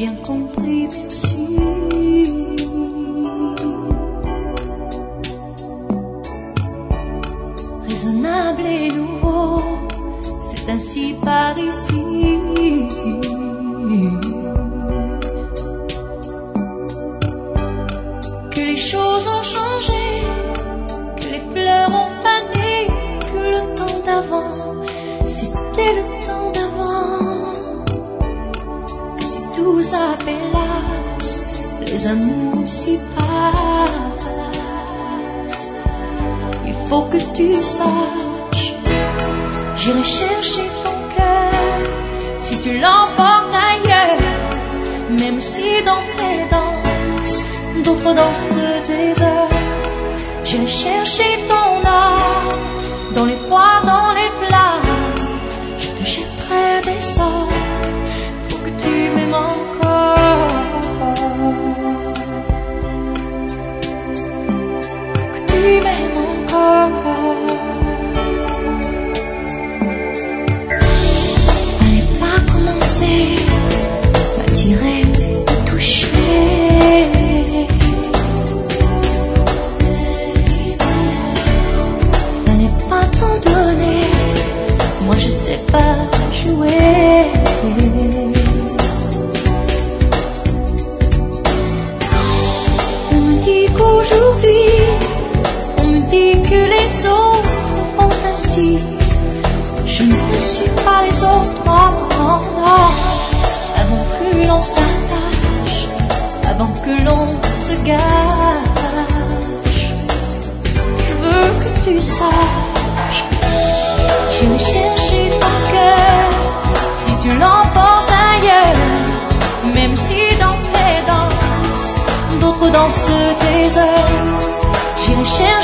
bien compris, merci. Raisonnable et nouveau, c'est ainsi par ici. Que les choses ont changé, que les fleurs ont fané, que le temps d'avant, c'était le temps d'avant. Que si tout s'appelasse, les amours s'y passent. Il faut que tu saches, j'irai chercher ton cœur si tu l'emportes ailleurs. Même si dans tes danses, d'autres dansent des heures. J'irai chercher ton âme dans les froids, dans les flammes. Je te jetterai des sorts pour que tu m'aimes encore. Que tu m'aimes encore. Fallait pas commencer, m'attirer, me toucher. Fallait pas t'en donner, moi je sais pas jouer. On me dit qu'aujourd'hui, on me dit que les autres font ainsi. Je ne suis pas les autres, non, non, non. Avant que l'on s'attache, avant que l'on se gâche, je veux que tu saches, j'irai chercher ton cœur si tu l'emportes ailleurs. Même si dans tes danses, d'autres dansent des heures, j'irai chercher